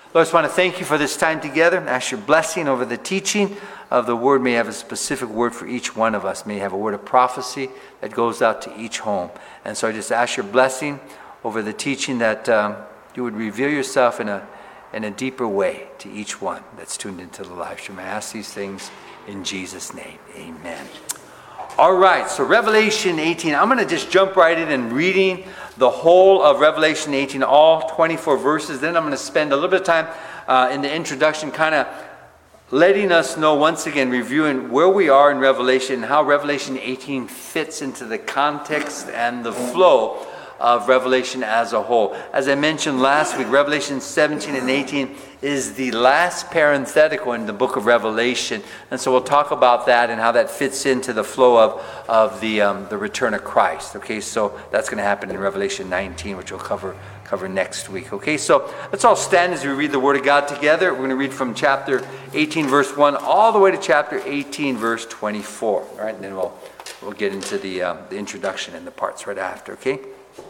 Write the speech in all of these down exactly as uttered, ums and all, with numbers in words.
Lord, I just want to thank you for this time together and ask your blessing over the teaching of the word. May have a specific word for each one of us. May have a word of prophecy that goes out to each home. And so I just ask your blessing over the teaching, that um, you would reveal yourself in a in a deeper way to each one that's tuned into the live stream. I ask these things in Jesus' name. Amen. All right, so Revelation eighteen. I'm going to just jump right in and reading the whole of Revelation eighteen, all twenty-four verses. Then I'm going to spend a little bit of time uh, in the introduction kind of letting us know, once again, reviewing where we are in Revelation and how Revelation eighteen fits into the context and the flow of Revelation as a whole. As I mentioned last week, Revelation seventeen and eighteen is the last parenthetical in the book of Revelation. And so we'll talk about that and how that fits into the flow of, of the um, the return of Christ. Okay, so that's going to happen in Revelation nineteen, which we'll cover cover next week. Okay, so let's all stand as we read the Word of God together. We're going to read from chapter eighteen, verse one, all the way to chapter eighteen, verse twenty-four. All right, and then we'll we'll get into the um, the introduction and the parts right after. Okay.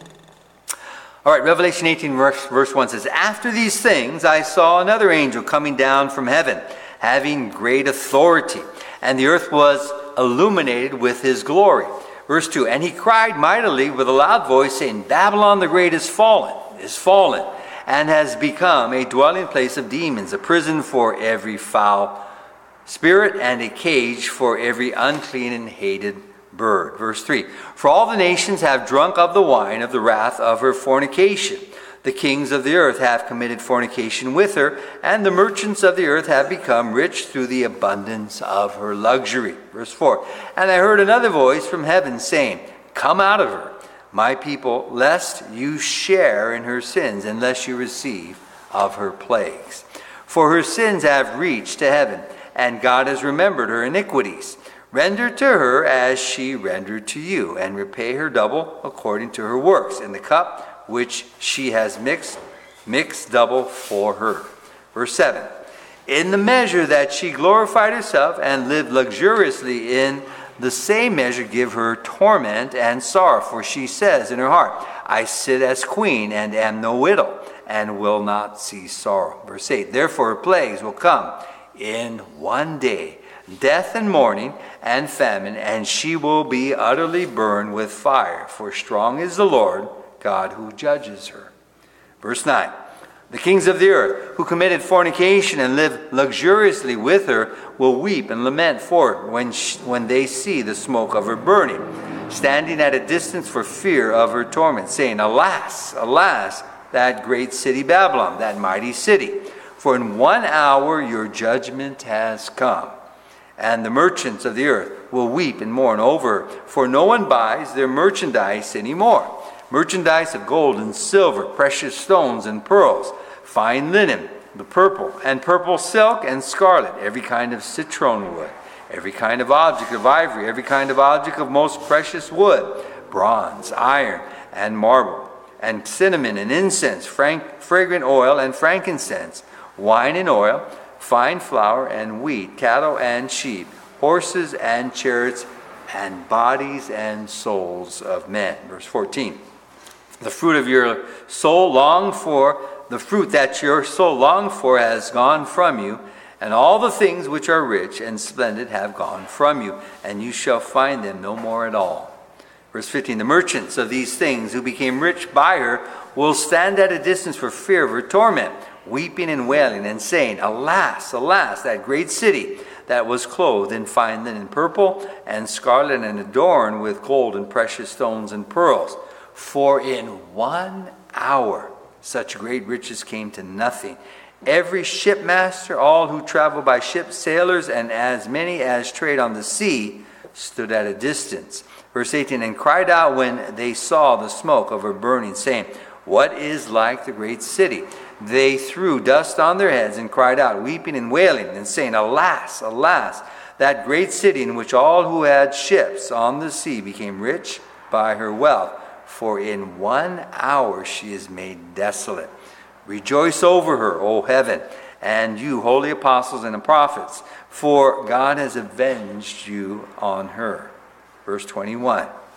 All right, Revelation eighteen, verse, verse one says, "After these things I saw another angel coming down from heaven, having great authority, and the earth was illuminated with his glory." Verse two, "And he cried mightily with a loud voice, saying, Babylon the great is fallen, is fallen, and has become a dwelling place of demons, a prison for every foul spirit, and a cage for every unclean and hated bird." Verse three, "For all the nations have drunk of the wine of the wrath of her fornication. The kings of the earth have committed fornication with her, and the merchants of the earth have become rich through the abundance of her luxury." Verse four, "And I heard another voice from heaven saying, Come out of her, my people, lest you share in her sins, unless you receive of her plagues. For her sins have reached to heaven, and God has remembered her iniquities. Render to her as she rendered to you, and repay her double according to her works. In the cup which she has mixed, mix double for her." Verse seven, "In the measure that she glorified herself and lived luxuriously, in the same measure give her torment and sorrow. For she says in her heart, I sit as queen and am no widow, and will not see sorrow." Verse eight, "Therefore her plagues will come in one day, death and mourning and famine, and she will be utterly burned with fire. For strong is the Lord God who judges her." Verse nine, "The kings of the earth who committed fornication and lived luxuriously with her will weep and lament for her when, she, when they see the smoke of her burning, standing at a distance for fear of her torment, saying, Alas, alas, that great city Babylon, that mighty city. For in one hour your judgment has come. And the merchants of the earth will weep and mourn over her, for no one buys their merchandise anymore. Merchandise of gold and silver, precious stones and pearls, fine linen, the purple, and purple silk and scarlet, every kind of citron wood, every kind of object of ivory, every kind of object of most precious wood, bronze, iron, and marble, and cinnamon and incense, frank, fragrant oil and frankincense, wine and oil, fine flour and wheat, cattle and sheep, horses and chariots, and bodies and souls of men." Verse fourteen, "The fruit of your soul longed for, the fruit that your soul longed for has gone from you, and all the things which are rich and splendid have gone from you, and you shall find them no more at all." Verse fifteen, "The merchants of these things who became rich by her will stand at a distance for fear of her torment, weeping and wailing and saying, Alas, alas, that great city that was clothed in fine linen, purple and scarlet, and adorned with gold and precious stones and pearls. For in one hour such great riches came to nothing. Every shipmaster, all who travel by ship, sailors, and as many as trade on the sea, stood at a distance." Verse eighteen, "And cried out when they saw the smoke of her burning, saying, What is like the great city? They threw dust on their heads and cried out, weeping and wailing, and saying, Alas, alas, that great city in which all who had ships on the sea became rich by her wealth. For in one hour she is made desolate. Rejoice over her, O heaven, and you, holy apostles and the prophets, for God has avenged you on her." Verse twenty-one,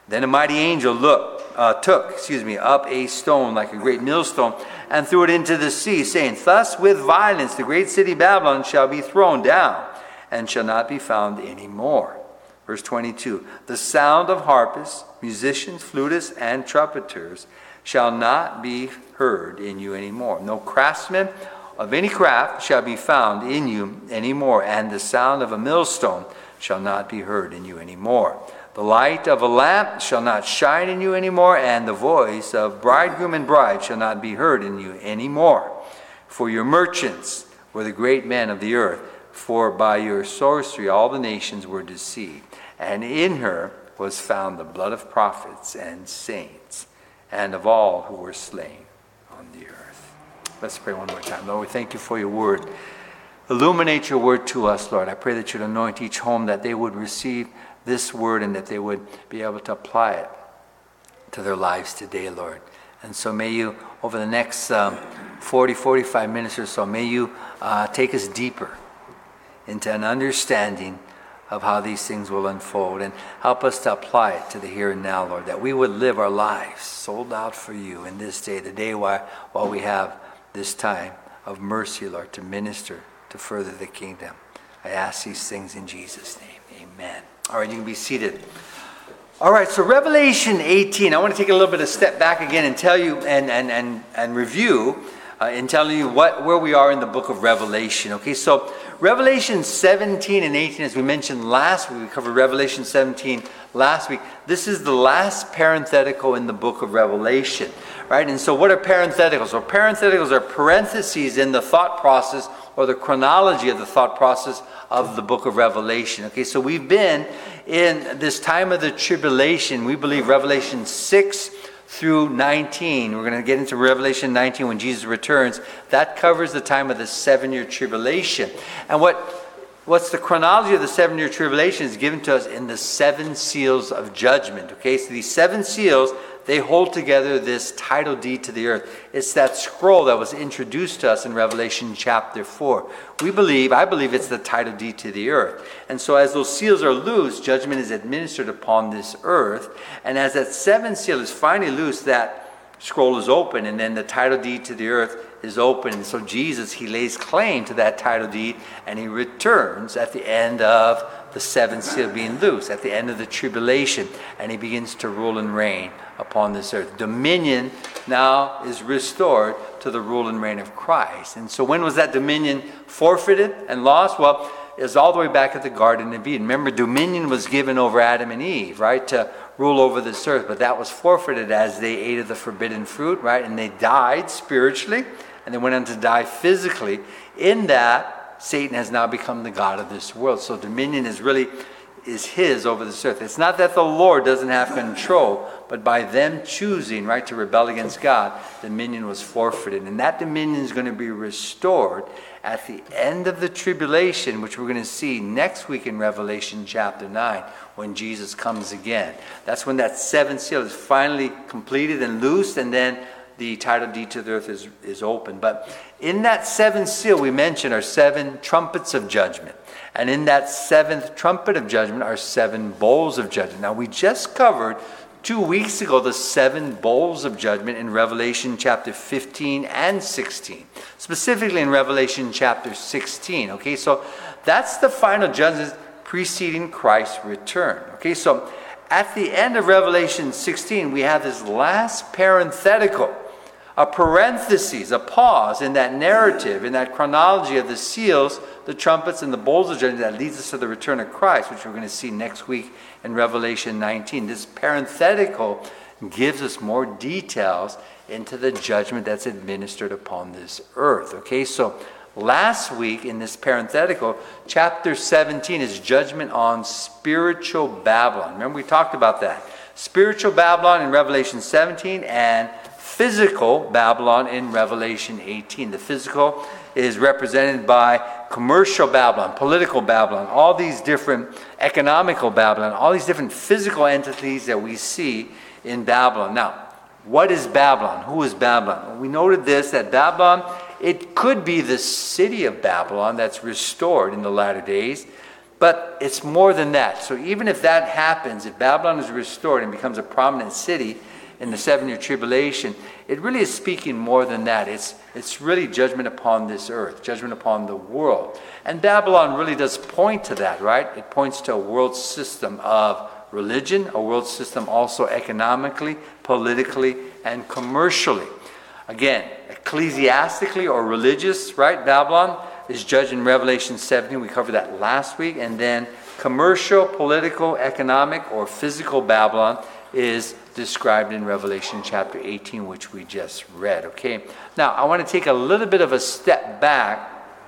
Then a mighty angel looked, uh, took, excuse me, up a stone like a great millstone and threw it into the sea, saying, Thus with violence the great city Babylon shall be thrown down and shall not be found any more. Verse twenty-two, the sound of harpists, musicians, flutists, and trumpeters shall not be heard in you anymore. No craftsman of any craft shall be found in you anymore, and the sound of a millstone shall not be heard in you anymore. The light of a lamp shall not shine in you anymore, and the voice of bridegroom and bride shall not be heard in you anymore. For your merchants were the great men of the earth, for by your sorcery all the nations were deceived. And in her was found the blood of prophets and saints, and of all who were slain on the earth. Let's pray one more time. Lord, we thank you for your word. Illuminate your word to us, Lord. I pray that you'd anoint each home, that they would receive this word and that they would be able to apply it to their lives today, Lord. And so may you, over the next um, forty, forty-five minutes or so, may you uh, take us deeper into an understanding of how these things will unfold, and help us to apply it to the here and now, Lord, that we would live our lives sold out for you in this day, the day while, while we have this time of mercy, Lord, to minister, to further the kingdom. I ask these things in Jesus' name. Amen. All right, you can be seated. All right, so Revelation eighteen, I want to take a little bit of step back again and tell you and and and, and review uh, in telling you what where we are in the book of Revelation. Okay, so Revelation seventeen and eighteen, as we mentioned last week, we covered Revelation seventeen last week. This is the last parenthetical in the book of Revelation, right? And so what are parentheticals? Well, parentheticals are parentheses in the thought process or the chronology of the thought process of the book of Revelation. Okay, so we've been in this time of the tribulation. We believe Revelation six through nineteen. We're going to get into Revelation nineteen when Jesus returns. That covers the time of the seven-year tribulation. And what what's the chronology of the seven-year tribulation is given to us in the seven seals of judgment. Okay, so these seven seals, they hold together this title deed to the earth. It's that scroll that was introduced to us in Revelation chapter four. We believe, I believe it's the title deed to the earth. And so as those seals are loose, judgment is administered upon this earth. And as that seventh seal is finally loose, that scroll is open, and then the title deed to the earth is open. And so Jesus, he lays claim to that title deed, and he returns at the end of the seventh seal being loose, at the end of the tribulation, and he begins to rule and reign upon this earth. Dominion now is restored to the rule and reign of Christ. And so when was that dominion forfeited and lost? Well, it was all the way back at the Garden of Eden. Remember, dominion was given over Adam and Eve, right, to rule over this earth, but that was forfeited as they ate of the forbidden fruit, right, and they died spiritually, and they went on to die physically. In that, Satan has now become the god of this world. So dominion is really is his over this earth. It's not that the Lord doesn't have control, but by them choosing, right, to rebel against God, dominion was forfeited. And that dominion is going to be restored at the end of the tribulation, which we're going to see next week in Revelation chapter nine, when Jesus comes again. That's when that seventh seal is finally completed and loosed, and then the title deed to the earth is, is open. But in that seventh seal, we mentioned, are seven trumpets of judgment. And in that seventh trumpet of judgment are seven bowls of judgment. Now, we just covered two weeks ago the seven bowls of judgment in Revelation chapter fifteen and sixteen. Specifically in Revelation chapter sixteen. Okay, so that's the final judgment preceding Christ's return. Okay, so at the end of Revelation sixteen, we have this last parenthetical, a parenthesis, a pause in that narrative, in that chronology of the seals, the trumpets, and the bowls of judgment that leads us to the return of Christ, which we're going to see next week in Revelation nineteen. This parenthetical gives us more details into the judgment that's administered upon this earth. Okay, so last week in this parenthetical, chapter seventeen is judgment on spiritual Babylon. Remember, we talked about that. Spiritual Babylon in Revelation seventeen and physical Babylon in Revelation eighteen. The physical is represented by commercial Babylon, political Babylon, all these different economical Babylon, all these different physical entities that we see in Babylon. Now, what is Babylon? Who is Babylon? We noted this, that Babylon, it could be the city of Babylon that's restored in the latter days, But it's more than that. So even if that happens, if Babylon is restored and becomes a prominent city in the seven-year tribulation, it really is speaking more than that. It's, it's really judgment upon this earth, judgment upon the world. And Babylon really does point to that, right? It points to a world system of religion, a world system also economically, politically, and commercially. Again, ecclesiastically or religious, right? Babylon is judged in Revelation seventeen. We covered that last week. And then commercial, political, economic, or physical Babylon is described in Revelation chapter eighteen, which we just read. Okay. Now, I want to take a little bit of a step back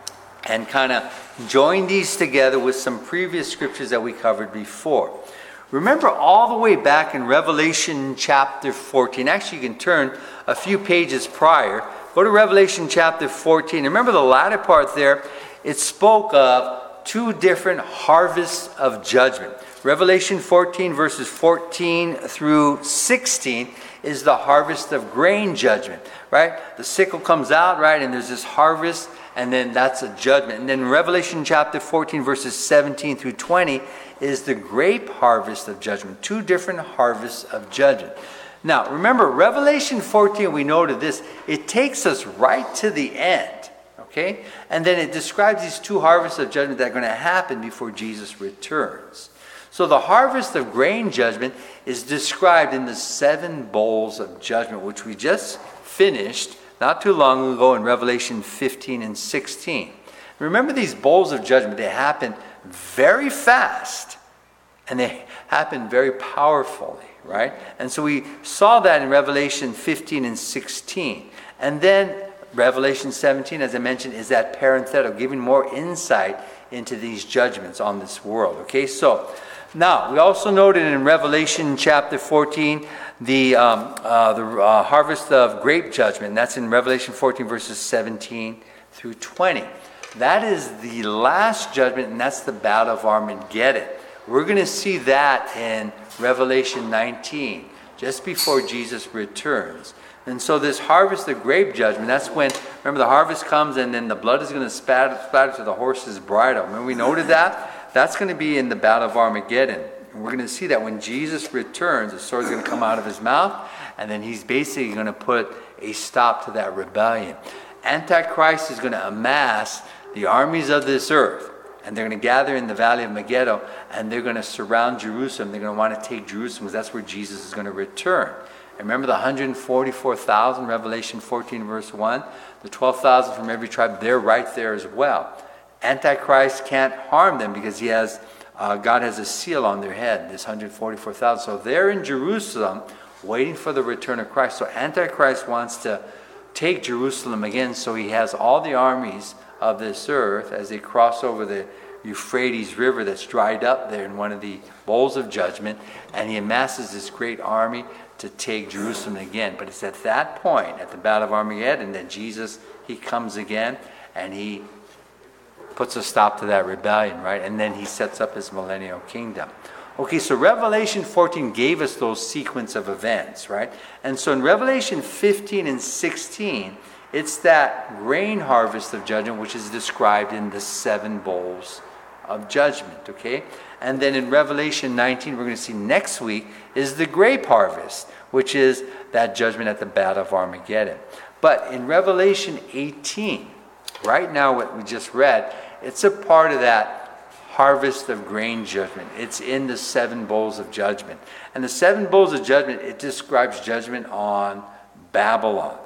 and kind of join these together with some previous scriptures that we covered before. Remember all the way back in Revelation chapter fourteen. Actually, you can turn a few pages prior. Go to Revelation chapter fourteen. Remember the latter part there, it spoke of two different harvests of judgment. Revelation fourteen, verses fourteen through sixteen, is the harvest of grain judgment, right? The sickle comes out, right, and there's this harvest, and then that's a judgment. And then Revelation chapter fourteen, verses seventeen through twenty, is the grape harvest of judgment. Two different harvests of judgment. Now, remember, Revelation fourteen, we noted this, it takes us right to the end, okay? And then it describes these two harvests of judgment that are going to happen before Jesus returns. So the harvest of grain judgment is described in the seven bowls of judgment, which we just finished not too long ago in Revelation fifteen and sixteen. Remember, these bowls of judgment, they happen very fast and they happen very powerfully, right? And so we saw that in Revelation fifteen and sixteen. And then Revelation seventeen, as I mentioned, is that parenthetical, giving more insight into these judgments on this world. Okay, so now we also noted in Revelation chapter fourteen the um, uh, the uh, harvest of grape judgment. And that's in Revelation fourteen, verses seventeen through twenty. That is the last judgment, and that's the battle of Armageddon. We're going to see that in Revelation nineteen, just before Jesus returns. And so this harvest of grape judgment, that's when, remember, the harvest comes and then the blood is going to spatter, splatter to the horse's bridle. Remember we noted that? That's going to be in the battle of Armageddon. And we're going to see that when Jesus returns, the sword is going to come out of his mouth, and then he's basically going to put a stop to that rebellion. Antichrist is going to amass the armies of this earth, and they're going to gather in the valley of Megiddo, and they're going to surround Jerusalem. They're going to want to take Jerusalem because that's where Jesus is going to return. And remember the one hundred forty-four thousand, Revelation fourteen, verse one, the twelve thousand from every tribe, they're right there as well. Antichrist can't harm them because he has, uh, God has a seal on their head, this one hundred forty-four thousand. So they're in Jerusalem waiting for the return of Christ. So Antichrist wants to take Jerusalem again, so he has all the armies of this earth as they cross over the Euphrates River that's dried up there in one of the bowls of judgment, and he amasses this great army to take Jerusalem again. But it's at that point, at the Battle of Armageddon, that Jesus, he comes again and he puts a stop to that rebellion, right? And then he sets up his millennial kingdom. Okay, so Revelation fourteen gave us those sequence of events, right? And so in Revelation fifteen and sixteen, it's that grain harvest of judgment which is described in the seven bowls of judgment, okay? And then in Revelation nineteen, we're going to see next week, is the grape harvest, which is that judgment at the Battle of Armageddon. But in Revelation eighteen, right now what we just read, it's a part of that harvest of grain judgment. It's in the seven bowls of judgment. And the seven bowls of judgment, it describes judgment on Babylon.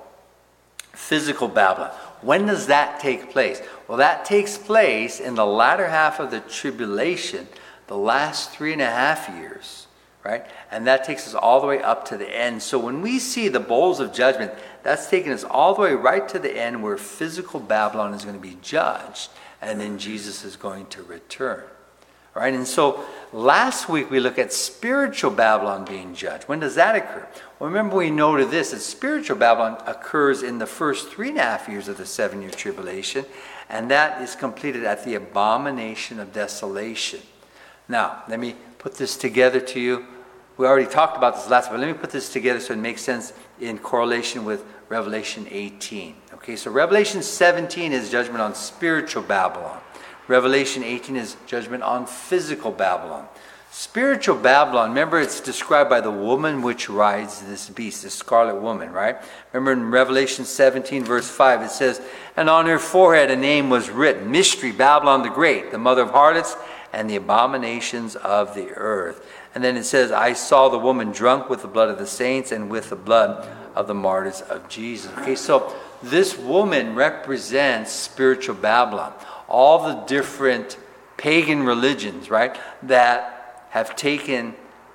Physical Babylon. When does that take place? Well, that takes place in the latter half of the tribulation, the last three and a half years, right? And that takes us all the way up to the end. So when we see the bowls of judgment, that's taking us all the way right to the end where physical Babylon is going to be judged, and then Jesus is going to return. All right, and so last week we looked at spiritual Babylon being judged. When does that occur? Well, remember we noted this, that spiritual Babylon occurs in the first three and a half years of the seven-year tribulation, and that is completed at the abomination of desolation. Now, let me put this together to you. We already talked about this last, but let me put this together so it makes sense in correlation with Revelation eighteen. Okay, so Revelation seventeen is judgment on spiritual Babylon. Revelation eighteen is judgment on physical Babylon. Spiritual Babylon, remember it's described by the woman which rides this beast, the scarlet woman, right? Remember in Revelation seventeen verse five it says, and on her forehead a name was written, Mystery, Babylon the Great, the mother of harlots and the abominations of the earth. And then it says, I saw the woman drunk with the blood of the saints and with the blood of the martyrs of Jesus. Okay, so this woman represents spiritual Babylon. All the different pagan religions, right, that have taken,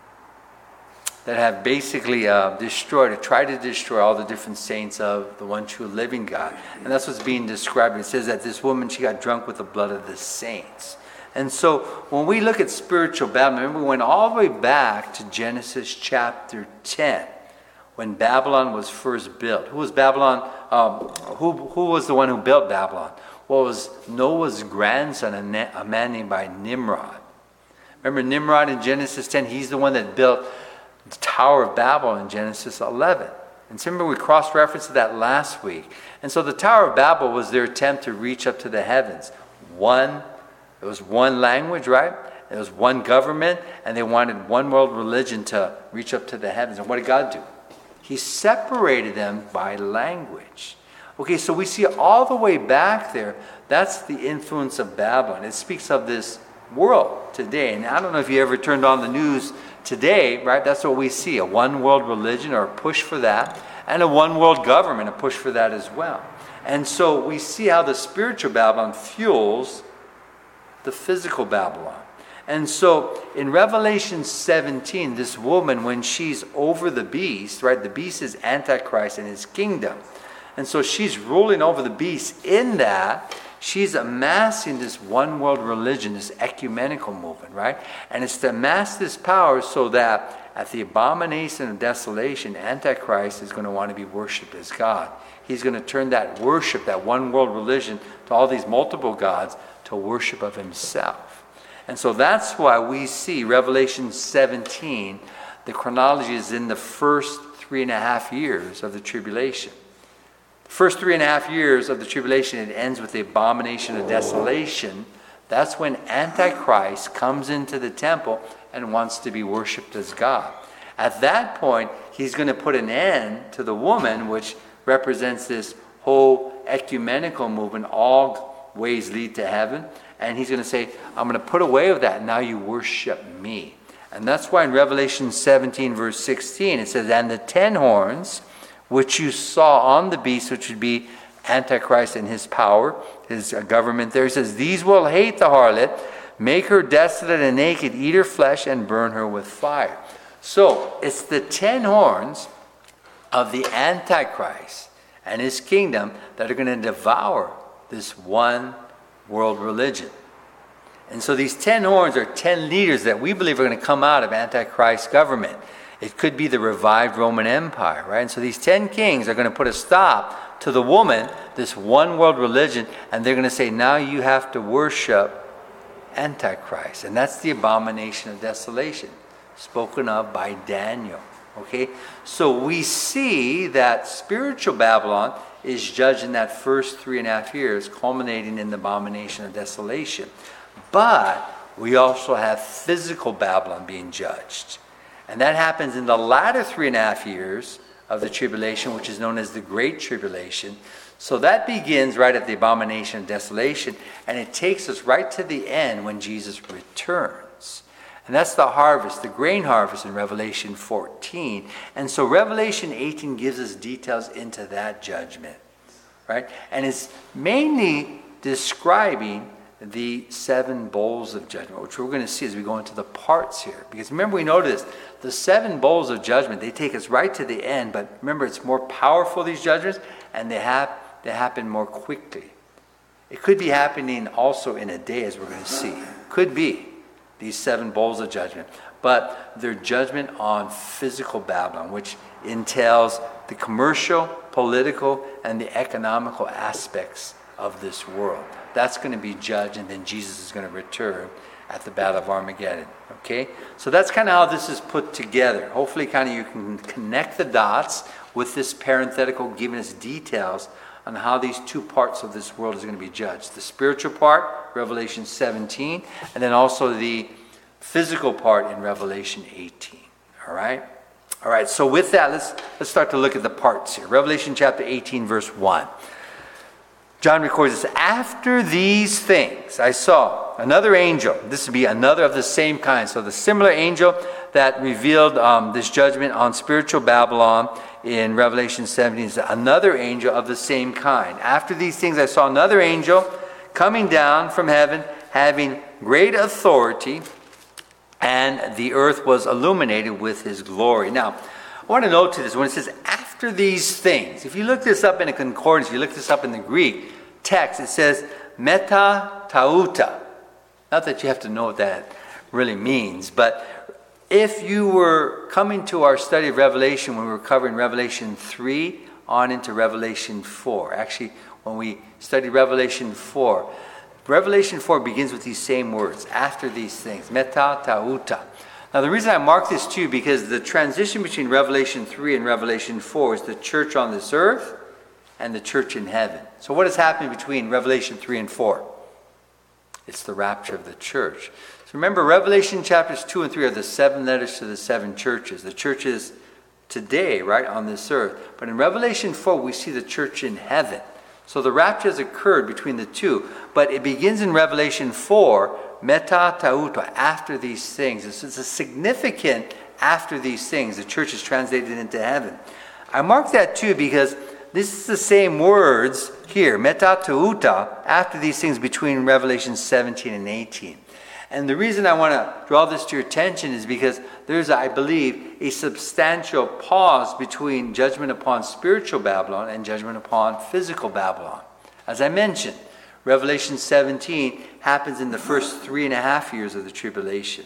that have basically uh, destroyed or tried to destroy all the different saints of the one true living God. And that's what's being described. It says that this woman, she got drunk with the blood of the saints. And so when we look at spiritual Babylon, remember we went all the way back to Genesis chapter ten, when Babylon was first built. Who was Babylon? Um, who, who was the one who built Babylon? Well, it was Noah's grandson, a man named by Nimrod. Remember Nimrod in Genesis ten? He's the one that built the Tower of Babel in Genesis eleven. And so remember we cross-referenced that last week. And so the Tower of Babel was their attempt to reach up to the heavens. One, it was one language, right? It was one government, and they wanted one world religion to reach up to the heavens. And what did God do? He separated them by language. Okay, so we see all the way back there, that's the influence of Babylon. It speaks of this world today. And I don't know if you ever turned on the news today, right? That's what we see, a one world religion or a push for that, and a one world government, a push for that as well. And so we see how the spiritual Babylon fuels the physical Babylon. And so in Revelation seventeen, this woman, when she's over the beast, right? The beast is Antichrist and his kingdom. And so she's ruling over the beast. In that, she's amassing this one world religion, this ecumenical movement, right? And it's to amass this power so that at the abomination of desolation, Antichrist is going to want to be worshipped as God. He's going to turn that worship, that one world religion, to all these multiple gods, to worship of himself. And so that's why we see Revelation seventeen, the chronology is in the first three and a half years of the tribulation. The first three and a half years of the tribulation, it ends with the abomination of desolation. That's when Antichrist comes into the temple and wants to be worshipped as God. At that point, he's going to put an end to the woman, which represents this whole ecumenical movement, all ways lead to heaven. And he's going to say, I'm going to put away with that. Now you worship me. And that's why in Revelation seventeen, verse sixteen, it says, and the ten horns which you saw on the beast, which would be Antichrist and his power, his government there, it says, these will hate the harlot, make her desolate and naked, eat her flesh, and burn her with fire. So it's the ten horns of the Antichrist and his kingdom that are going to devour this one world religion. And so these ten horns are ten leaders that we believe are going to come out of Antichrist's government. It could be the revived Roman Empire, right? And so these ten kings are going to put a stop to the woman, this one world religion, and they're going to say, now you have to worship Antichrist. And that's the abomination of desolation, spoken of by Daniel. Okay? So we see that spiritual Babylon is judged in that first three and a half years, culminating in the abomination of desolation. But we also have physical Babylon being judged. And that happens in the latter three and a half years of the tribulation, which is known as the Great Tribulation. So that begins right at the abomination of desolation, and it takes us right to the end when Jesus returns. And that's the harvest, the grain harvest in Revelation fourteen. And so Revelation eighteen gives us details into that judgment, right? And it's mainly describing the seven bowls of judgment, which we're going to see as we go into the parts here. Because remember, we noticed the seven bowls of judgment, they take us right to the end, but remember, it's more powerful, these judgments, and they have they happen more quickly. It could be happening also in a day, as we're going to see. Could be these seven bowls of judgment, but they're judgment on physical Babylon, which entails the commercial, political, and the economical aspects of this world. That's going to be judged, and then Jesus is going to return at the Battle of Armageddon. Okay? So that's kind of how this is put together. Hopefully kind of you can connect the dots with this parenthetical giving us details on how these two parts of this world is going to be judged. The spiritual part, Revelation seventeen, and then also the physical part in Revelation eighteen. All right? All right, so with that, let's, let's start to look at the parts here. Revelation chapter eighteen, verse one. John records this, after these things I saw another angel. This would be another of the same kind. So the similar angel that revealed um, this judgment on spiritual Babylon in Revelation seventeen is another angel of the same kind. After these things I saw another angel coming down from heaven, having great authority, and the earth was illuminated with his glory. Now, I want to note to this, when it says after these things, if you look this up in a concordance, if you look this up in the Greek text, it says meta tauta. Not that you have to know what that really means, but if you were coming to our study of Revelation when we were covering Revelation three on into Revelation four, actually when we studied Revelation four, Revelation four begins with these same words, after these things, meta tauta. Now the reason I mark this too, because the transition between Revelation three and Revelation four is the church on this earth and the church in heaven. So what is happening between Revelation three and four? It's the rapture of the church. So remember, Revelation chapters two and three are the seven letters to the seven churches. The churches today, right, on this earth. But in Revelation four, we see the church in heaven. So the rapture has occurred between the two. But it begins in Revelation four, meta tauta, after these things. It's, it's a significant after these things. The church is translated into heaven. I mark that too because this is the same words here, meta tauta, after these things between Revelation seventeen and eighteen. And the reason I want to draw this to your attention is because there's, I believe, a substantial pause between judgment upon spiritual Babylon and judgment upon physical Babylon. As I mentioned, Revelation seventeen happens in the first three and a half years of the tribulation.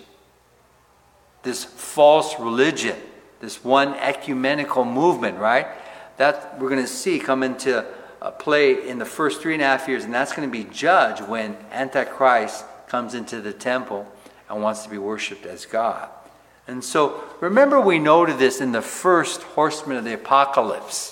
This false religion, this one ecumenical movement, right? That we're going to see come into uh, play in the first three and a half years, and that's going to be judged when Antichrist comes into the temple and wants to be worshipped as God. And so, remember we noted this in the first horseman of the apocalypse.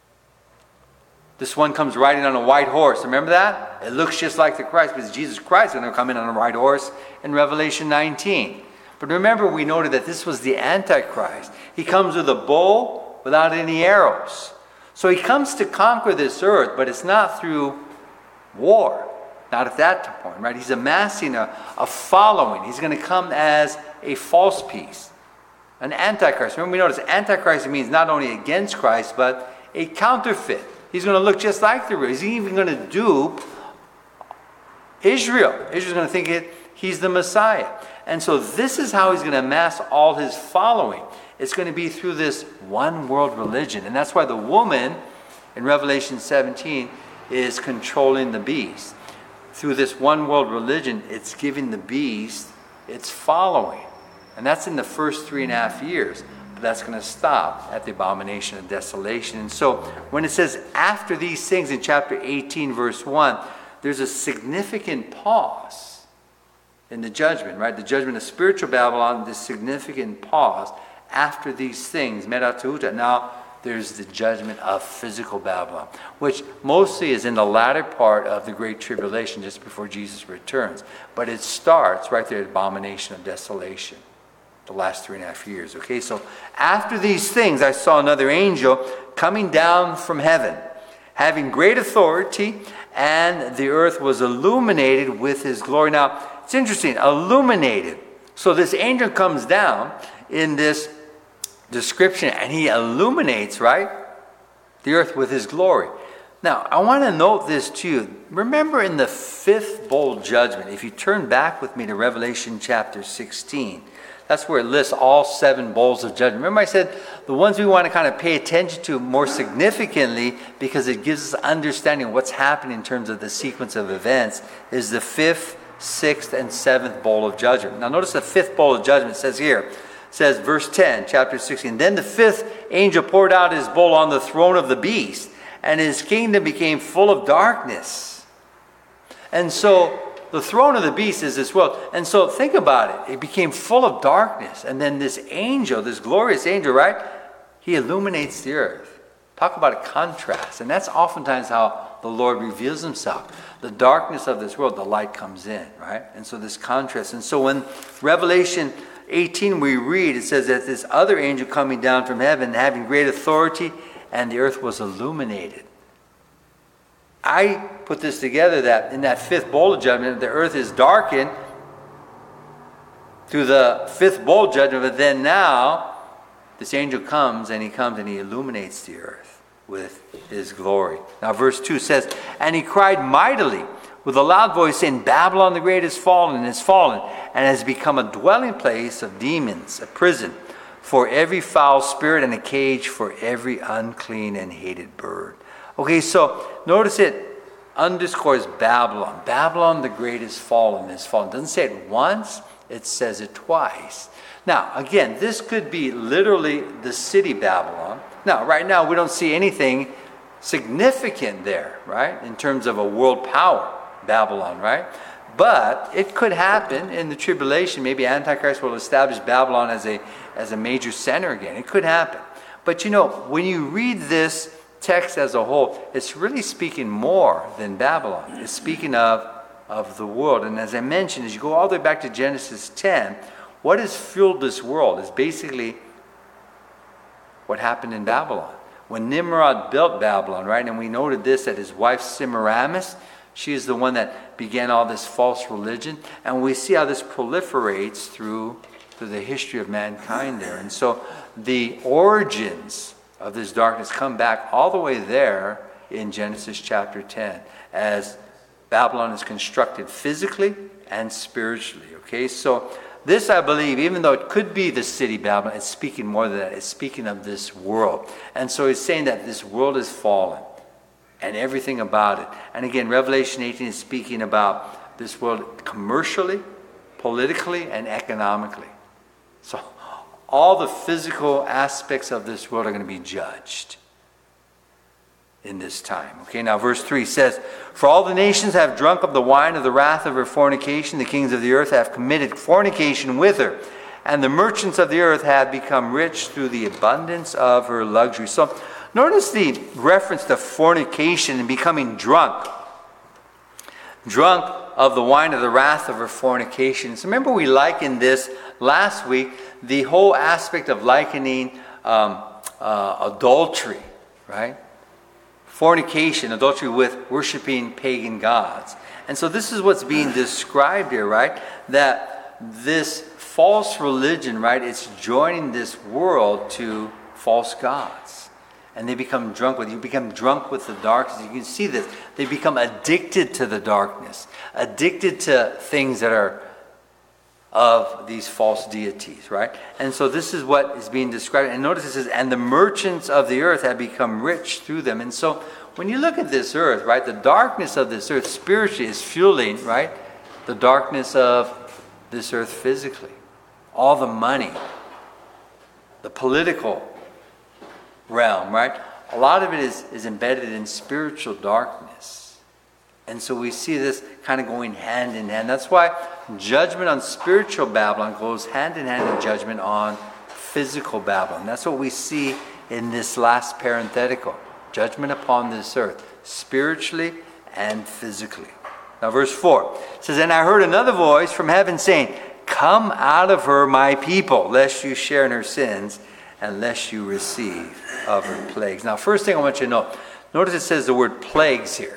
This one comes riding on a white horse. Remember that? It looks just like the Christ, because Jesus Christ is going to come in on a white horse in Revelation nineteen. But remember we noted that this was the Antichrist. He comes with a bow without any arrows. So he comes to conquer this earth, but it's not through war. Not at that point, right? He's amassing a, a following. He's going to come as a false peace, an antichrist. Remember, we notice antichrist means not only against Christ, but a counterfeit. He's going to look just like the real. He's even going to dupe Israel. Israel's going to think it, he's the Messiah. And so this is how he's going to amass all his following. It's going to be through this one world religion. And that's why the woman in Revelation seventeen is controlling the beast. Through this one world religion, it's giving the beast its following. And that's in the first three and a half years. But that's going to stop at the abomination of desolation. And so when it says after these things in chapter eighteen, verse one, there's a significant pause in the judgment, right? The judgment of spiritual Babylon, this significant pause after these things, meta tauta. Now, there's the judgment of physical Babylon, which mostly is in the latter part of the Great Tribulation, just before Jesus returns. But it starts right there at abomination of desolation, the last three and a half years. Okay, so after these things, I saw another angel coming down from heaven, having great authority, and the earth was illuminated with his glory. Now, it's interesting, illuminated. So this angel comes down in this description, and he illuminates, right, the earth with his glory. Now, I want to note this too. Remember in the fifth bowl judgment, if you turn back with me to Revelation chapter sixteen, that's where it lists all seven bowls of judgment. Remember I said the ones we want to kind of pay attention to more significantly because it gives us understanding of what's happening in terms of the sequence of events is the fifth, sixth, and seventh bowl of judgment. Now notice the fifth bowl of judgment says here, says verse ten, chapter sixteen, then the fifth angel poured out his bowl on the throne of the beast, and his kingdom became full of darkness. And so the throne of the beast is this world. And so think about it. It became full of darkness. And then this angel, this glorious angel, right? He illuminates the earth. Talk about a contrast. And that's oftentimes how the Lord reveals himself. The darkness of this world, the light comes in, right? And so this contrast. And so when Revelation eighteen we read, it says that this other angel coming down from heaven, having great authority, and the earth was illuminated. I put this together that in that fifth bowl of judgment, the earth is darkened through the fifth bowl judgment, but then now this angel comes and he comes and he illuminates the earth with his glory. Now verse two says, and he cried mightily with a loud voice, saying, Babylon the great is fallen, is fallen, and has become a dwelling place of demons, a prison for every foul spirit, and a cage for every unclean and hated bird. Okay, so notice it underscores Babylon. Babylon the great is fallen, is fallen. It doesn't say it once, it says it twice. Now, again, this could be literally the city Babylon. Now, right now, we don't see anything significant there, right? In terms of a world power, Babylon, right? But it could happen in the tribulation. Maybe Antichrist will establish Babylon as a, as a major center again. It could happen. But you know, when you read this text as a whole, it's really speaking more than Babylon. It's speaking of, of the world. And as I mentioned, as you go all the way back to Genesis ten, what has fueled this world is basically what happened in Babylon. When Nimrod built Babylon, right, and we noted this, that his wife Semiramis, she is the one that began all this false religion. And we see how this proliferates through, through the history of mankind there. And so the origins of this darkness come back all the way there in Genesis chapter ten, as Babylon is constructed physically and spiritually. Okay, so this, I believe, even though it could be the city Babylon, it's speaking more than that. It's speaking of this world. And so he's saying that this world is fallen and everything about it. And again, Revelation eighteen is speaking about this world commercially, politically, and economically. So all the physical aspects of this world are going to be judged in this time. Okay, now verse three says, for all the nations have drunk of the wine of the wrath of her fornication. The kings of the earth have committed fornication with her, and the merchants of the earth have become rich through the abundance of her luxury. So notice the reference to fornication and becoming drunk. Drunk of the wine of the wrath of her fornication. So remember, we likened this last week, the whole aspect of likening um, uh, adultery, right? Fornication, adultery with worshiping pagan gods. And so this is what's being described here, right? That this false religion, right, it's joining this world to false gods. And they become drunk with, you become drunk with the darkness. You can see this. They become addicted to the darkness, addicted to things that are of these false deities, right? And so this is what is being described. And notice it says, and the merchants of the earth have become rich through them. And so when you look at this earth, right, the darkness of this earth spiritually is fueling, right, the darkness of this earth physically. All the money, the political realm, right? A lot of it is, is embedded in spiritual darkness. And so we see this kind of going hand in hand. That's why judgment on spiritual Babylon goes hand in hand with judgment on physical Babylon. That's what we see in this last parenthetical. Judgment upon this earth, spiritually and physically. Now verse four says, and I heard another voice from heaven saying, come out of her, my people, lest you share in her sins, and lest you receive of her plagues. Now first thing I want you to know, notice it says the word plagues here.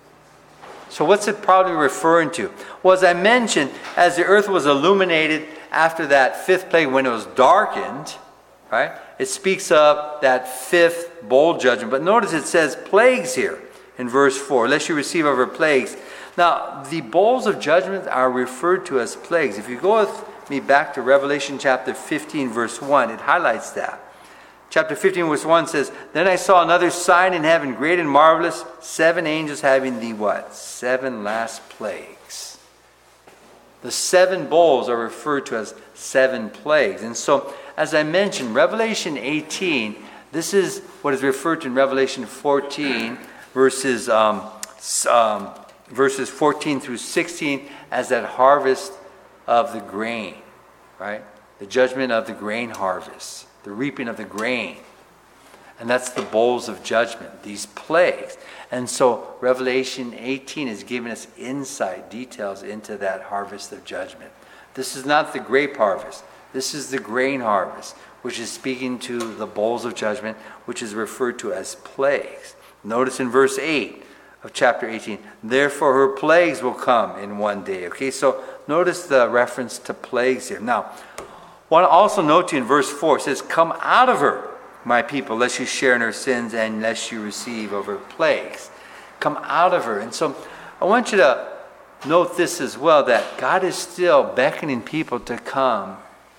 So what's it probably referring to? Well, as I mentioned, as the earth was illuminated after that fifth plague, when it was darkened, right? It speaks of that fifth bowl judgment. But notice it says plagues here in verse four, lest you receive of her plagues. Now, the bowls of judgment are referred to as plagues. If you go with me back to Revelation chapter fifteen, verse one, it highlights that. Chapter fifteen, verse one says, then I saw another sign in heaven, great and marvelous, seven angels having the what? Seven last plagues. The seven bowls are referred to as seven plagues. And so, as I mentioned, Revelation eighteen, this is what is referred to in Revelation fourteen, verses, um, um, verses fourteen through sixteen, as that harvest of the grain, right? The judgment of the grain harvest. The reaping of the grain. And that's the bowls of judgment, these plagues. And so Revelation eighteen is giving us insight, details into that harvest of judgment. This is not the grape harvest. This is the grain harvest, which is speaking to the bowls of judgment, which is referred to as plagues. Notice in verse eight of chapter eighteen, therefore her plagues will come in one day. Okay, so notice the reference to plagues here. Now, I want to also note to you in verse four, it says, come out of her, my people, lest you share in her sins and lest you receive of her plagues. Come out of her. And so I want you to note this as well, that God is still beckoning people to come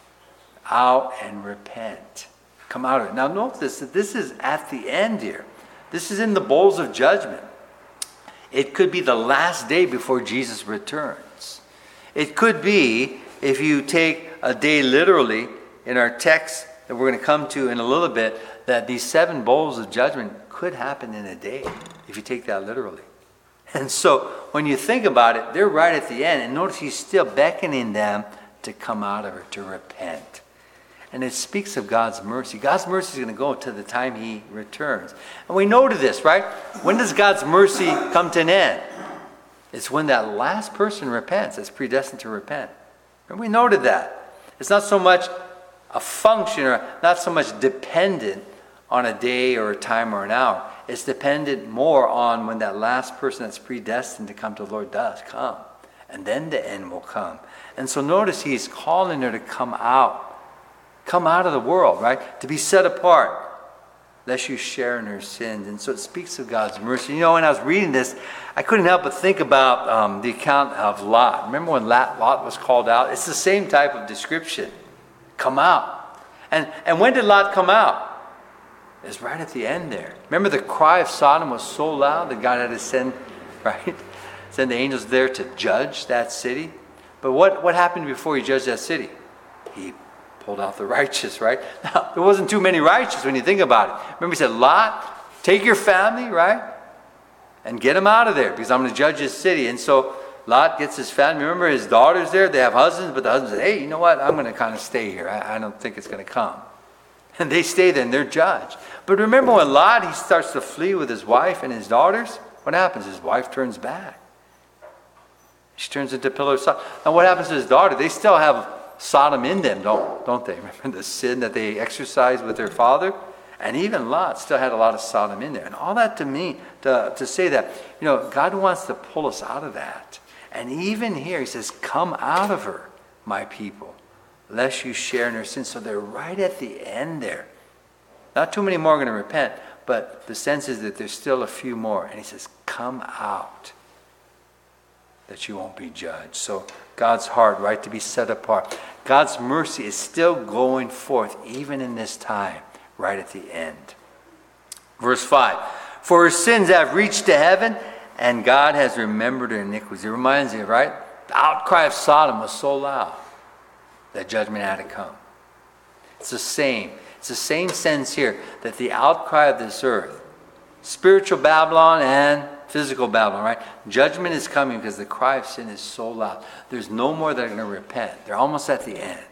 out and repent. Come out of it. Now note this, that this is at the end here. This is in the bowls of judgment. It could be the last day before Jesus returns. It could be, if you take a day literally, in our text that we're going to come to in a little bit, that these seven bowls of judgment could happen in a day, if you take that literally. And so when you think about it, they're right at the end. And notice he's still beckoning them to come out of it, to repent. And it speaks of God's mercy. God's mercy is going to go to the time he returns. And we know to this, right? When does God's mercy come to an end? It's when that last person repents, that's predestined to repent. And we noted that. It's not so much a function, or not so much dependent on a day or a time or an hour. It's dependent more on when that last person that's predestined to come to the Lord does come. And then the end will come. And so notice he's calling her to come out. Come out of the world, right? To be set apart, lest you share in her sins. And so it speaks of God's mercy. You know, when I was reading this, I couldn't help but think about um, the account of Lot. Remember when Lot was called out? It's the same type of description. Come out. And, and when did Lot come out? It's right at the end there. Remember the cry of Sodom was so loud that God had to send, right? Send the angels there to judge that city. But what, what happened before he judged that city? He pulled out the righteous, right? Now, there wasn't too many righteous when you think about it. Remember he said, Lot, take your family, right? And get them out of there because I'm going to judge this city. And so Lot gets his family. Remember his daughters there? They have husbands, but the husband said, hey, you know what? I'm going to kind of stay here. I, I don't think it's going to come. And they stay there and they're judged. But remember when Lot, he starts to flee with his wife and his daughters, what happens? His wife turns back. She turns into a pillar of Sodom. And what happens to his daughter? They still have Sodom in them, don't, don't they? Remember the sin that they exercised with their father? And even Lot still had a lot of Sodom in there. And all that to me, to, to say that, you know, God wants to pull us out of that. And even here, he says, come out of her, my people, lest you share in her sins. So they're right at the end there. Not too many more are going to repent, but the sense is that there's still a few more. And he says, come out, that you won't be judged. So God's heart, right, to be set apart. God's mercy is still going forth, even in this time, right at the end. Verse five, for her sins have reached to heaven, and God has remembered her iniquities. It reminds you, right? The outcry of Sodom was so loud that judgment had to come. It's the same. It's the same sense here, that the outcry of this earth, spiritual Babylon and physical Babylon, right? Judgment is coming because the cry of sin is so loud. There's no more that are going to repent. They're almost at the end.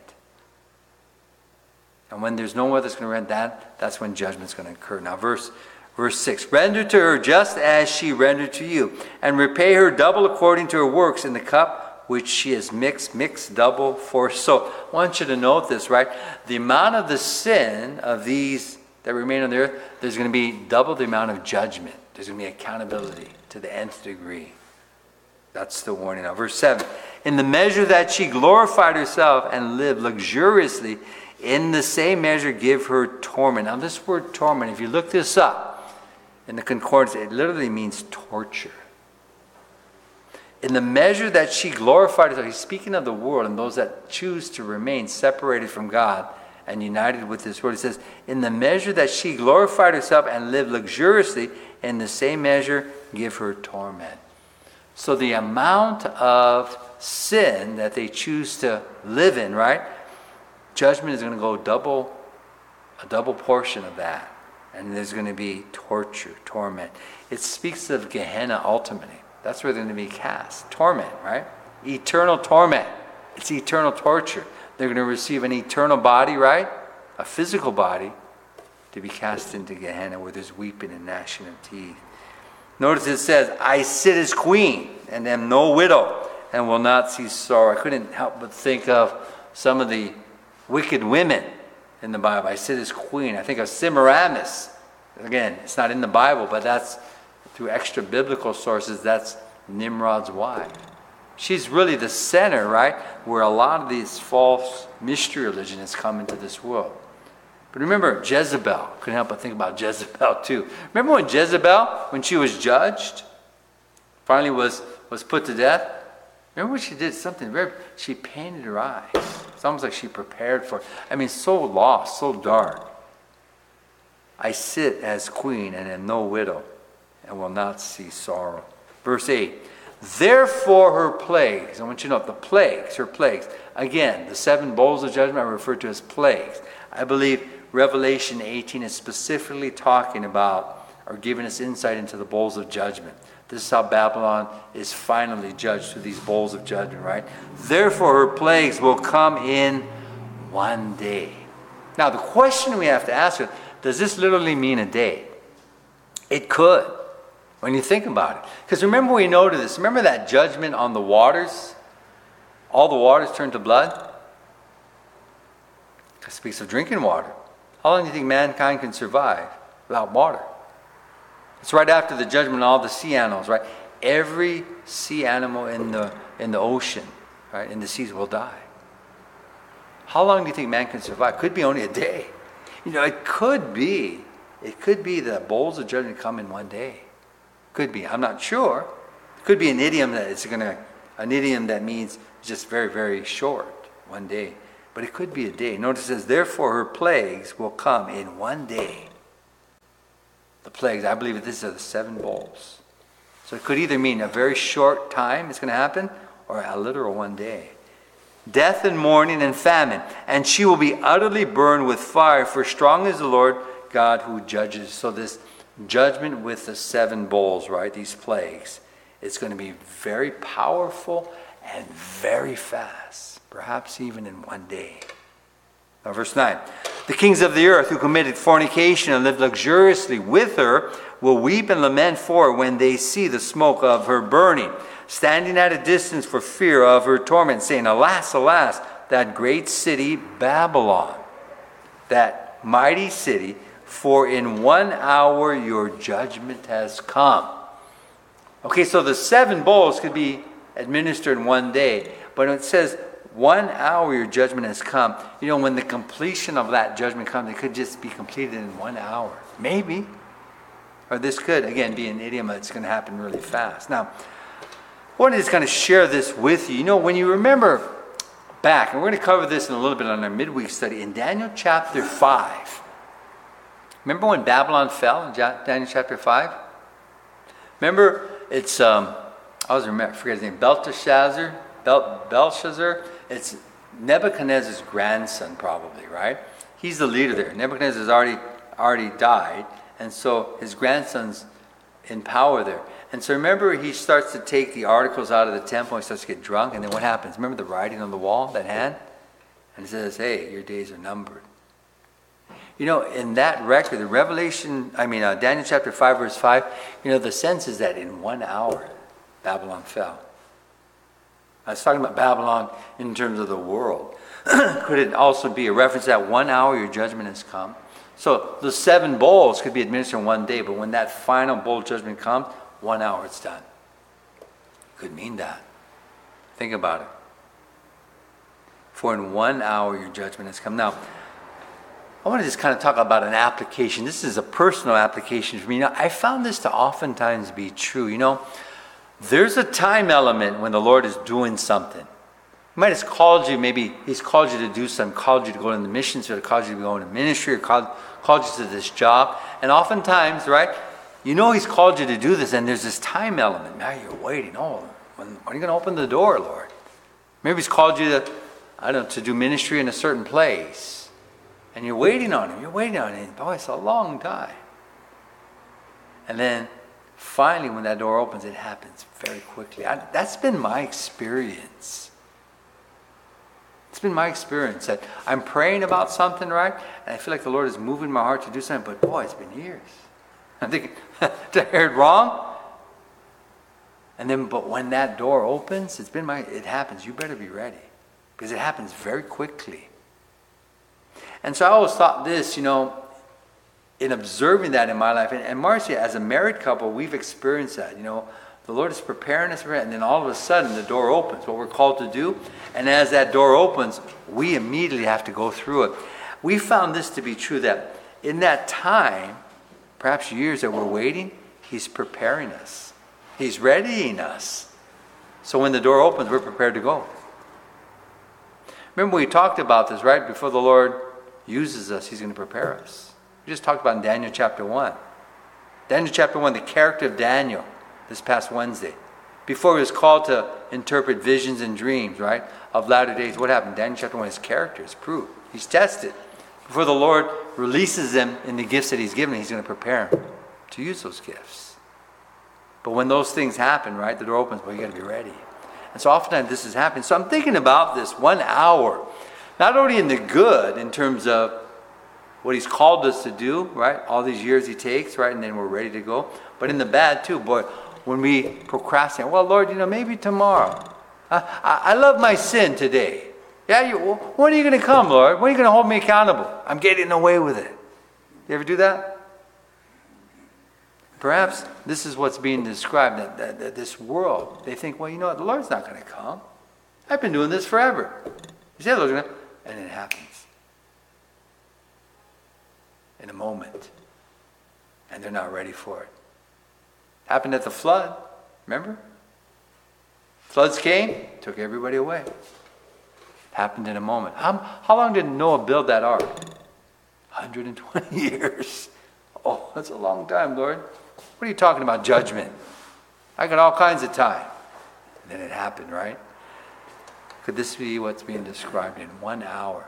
And when there's no more that's going to repent, that, that's when judgment's going to occur. Now, verse, verse six, render to her just as she rendered to you, and repay her double according to her works in the cup which she has mixed, mixed double for. So I want you to note this, right? The amount of the sin of these that remain on the earth, there's going to be double the amount of judgment. There's going to be accountability to the nth degree. That's the warning. Now, verse seven. In the measure that she glorified herself and lived luxuriously, in the same measure give her torment. Now, this word torment, if you look this up in the concordance, it literally means torture. In the measure that she glorified herself, he's speaking of the world and those that choose to remain separated from God and united with this world. He says, in the measure that she glorified herself and lived luxuriously, in the same measure give her torment. So the amount of sin that they choose to live in, right? Judgment is going to go double, a double portion of that. And there's going to be torture, torment. It speaks of Gehenna ultimately. That's where they're going to be cast. Torment, right? Eternal torment. It's eternal torture. They're going to receive an eternal body, right? A physical body. to be cast into Gehenna where there's weeping and gnashing of teeth. Notice it says, I sit as queen and am no widow and will not see sorrow. I couldn't help but think of some of the wicked women in the Bible. I sit as queen. I think of Semiramis. Again, it's not in the Bible, but that's through extra biblical sources, that's Nimrod's wife. She's really the center, right, where a lot of these false mystery religion has come into this world. But remember Jezebel. Couldn't help but think about Jezebel too. Remember when Jezebel, when she was judged, finally was, was put to death? Remember what she did? Something very, she painted her eyes. It's almost like she prepared for it. I mean, so lost, so dark. I sit as queen and am no widow and will not see sorrow. Verse eight. Therefore her plagues, I want you to know the plagues, her plagues. Again, the seven bowls of judgment are referred to as plagues. I believe Revelation eighteen is specifically talking about or giving us insight into the bowls of judgment. This is how Babylon is finally judged through these bowls of judgment, right? Therefore her plagues will come in one day. Now the question we have to ask is, does this literally mean a day? It could, when you think about it. Because remember we noted this. Remember that judgment on the waters? All the waters turned to blood? It speaks of drinking water. How long do you think mankind can survive without water? It's right after the judgment on all the sea animals, right? Every sea animal in the in the ocean, right, in the seas will die. How long do you think man can survive? Could be only a day. You know, it could be, it could be the bowls of judgment come in one day. Could be. I'm not sure. It could be an idiom that it's gonna an idiom that means just very, very short, one day. But it could be a day. Notice it says, therefore her plagues will come in one day. The plagues, I believe that these are the seven bowls. So it could either mean a very short time it's going to happen, or a literal one day. Death and mourning and famine, and she will be utterly burned with fire, for strong is the Lord God who judges. So this judgment with the seven bowls, right, these plagues, it's going to be very powerful and very fast, perhaps even in one day. Now, verse nine. The kings of the earth who committed fornication and lived luxuriously with her will weep and lament for her when they see the smoke of her burning, standing at a distance for fear of her torment, saying, alas, alas, that great city Babylon, that mighty city, for in one hour your judgment has come. Okay, so the seven bowls could be administered in one day, but it says one hour your judgment has come. You know, when the completion of that judgment comes, it could just be completed in one hour. Maybe. Or this could, again, be an idiom that's going to happen really fast. Now, I wanted to just kind of share this with you. You know, when you remember back, and we're going to cover this in a little bit on our midweek study, in Daniel chapter five. Remember when Babylon fell in Daniel chapter five? Remember, it's, um, I was remember, I forget his name, Belteshazzar, Bel- Belshazzar. It's Nebuchadnezzar's grandson, probably, right? He's the leader there. Nebuchadnezzar's already already died, and so his grandson's in power there. And so remember, he starts to take the articles out of the temple. He starts to get drunk, and then what happens? Remember the writing on the wall, that hand? And it says, hey, your days are numbered. You know, in that record, the Revelation, I mean, uh, Daniel chapter five, verse five, you know, the sense is that in one hour, Babylon fell. I was talking about Babylon in terms of the world. Could it also be a reference that one hour your judgment has come? So the seven bowls could be administered in one day, but when that final bowl judgment comes, one hour it's done. Could mean that. Think about it. For in one hour your judgment has come. Now, I want to just kind of talk about an application. This is a personal application for me. Now, I found this to oftentimes be true. You know, there's a time element when the Lord is doing something. He might have called you, maybe he's called you to do something, called you to go into the missions, or called you to go into ministry, or called, called you to this job. And oftentimes, right, you know he's called you to do this, and there's this time element. Now you're waiting. Oh, when, when are you going to open the door, Lord? Maybe he's called you to, I don't know, to do ministry in a certain place. And you're waiting on him. You're waiting on him. Boy, it's a long time. And then finally, when that door opens, it happens very quickly. I, that's been my experience. It's been my experience that I'm praying about something, right? And I feel like the Lord is moving my heart to do something, but boy, it's been years. I'm thinking, did I hear it wrong? And then, but when that door opens, it's been my, it happens. You better be ready. Because it happens very quickly. And so I always thought this, you know, in observing that in my life, and, and Marcia, as a married couple, we've experienced that, you know. The Lord is preparing us for it, and then all of a sudden the door opens, what we're called to do. And as that door opens, we immediately have to go through it. We found this to be true, that in that time, perhaps years that we're waiting, He's preparing us. He's readying us. So when the door opens, we're prepared to go. Remember we talked about this, right? Before the Lord uses us, He's going to prepare us. We just talked about in Daniel chapter one. Daniel chapter one, the character of Daniel. This past Wednesday. Before he was called to interpret visions and dreams, right, of latter days, what happened? Daniel chapter one, his character is proved. He's tested. Before the Lord releases him in the gifts that He's given, He's going to prepare him to use those gifts. But when those things happen, right, the door opens, well, you got to be ready. And so oftentimes this is happening. So I'm thinking about this one hour, not only in the good, in terms of what He's called us to do, right, all these years He takes, right, and then we're ready to go, but in the bad too, boy, when we procrastinate, well, Lord, you know, maybe tomorrow. I, I, I love my sin today. Yeah, you, when are you going to come, Lord? When are you going to hold me accountable? I'm getting away with it. You ever do that? Perhaps this is what's being described, that, that, that this world, they think, well, you know what, the Lord's not going to come. I've been doing this forever. You say the Lord's going to come, and it happens. In a moment. And they're not ready for it. Happened at the flood, remember? Floods came, took everybody away. Happened in a moment. How, how long did Noah build that ark? one hundred twenty years. Oh, that's a long time, Lord. What are you talking about, judgment? I got all kinds of time. And then it happened, right? Could this be what's being described in one hour?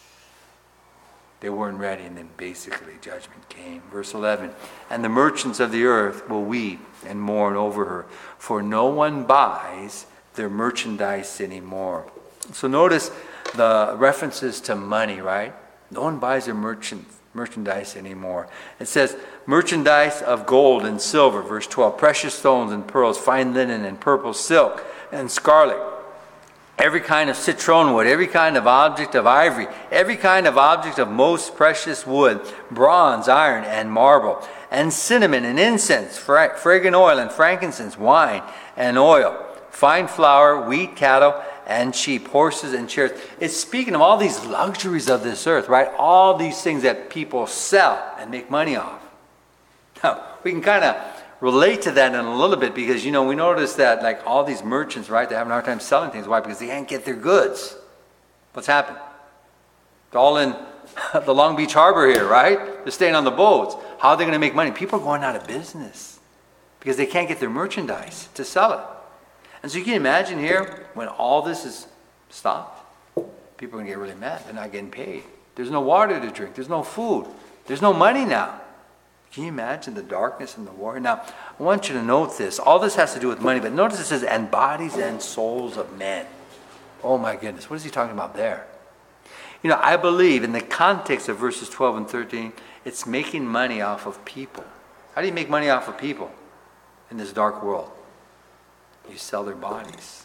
They weren't ready, and then basically judgment came. Verse eleven, and the merchants of the earth will weep and mourn over her, for no one buys their merchandise anymore. So notice the references to money, right? No one buys their merchant, merchandise anymore. It says, merchandise of gold and silver, verse twelve, precious stones and pearls, fine linen and purple silk and scarlet, every kind of citron wood, every kind of object of ivory, every kind of object of most precious wood, bronze, iron, and marble, and cinnamon and incense, fra- fragrant oil and frankincense, wine and oil, fine flour, wheat, cattle, and sheep, horses and chariots. It's speaking of all these luxuries of this earth, right? All these things that people sell and make money off. Now, we can kind of relate to that in a little bit because, you know, we notice that like all these merchants, right, they're having a hard time selling things. Why? Because they can't get their goods. What's happened? It's all in the Long Beach Harbor here, right? They're staying on the boats. How are they going to make money? People are going out of business because they can't get their merchandise to sell it. And so you can imagine here, when all this is stopped, people are going to get really mad. They're not getting paid. There's no water to drink. There's no food. There's no money now. Can you imagine the darkness and the war? Now, I want you to note this. All this has to do with money, but notice it says, and bodies and souls of men. Oh my goodness, what is he talking about there? You know, I believe in the context of verses twelve and thirteen, it's making money off of people. How do you make money off of people in this dark world? You sell their bodies.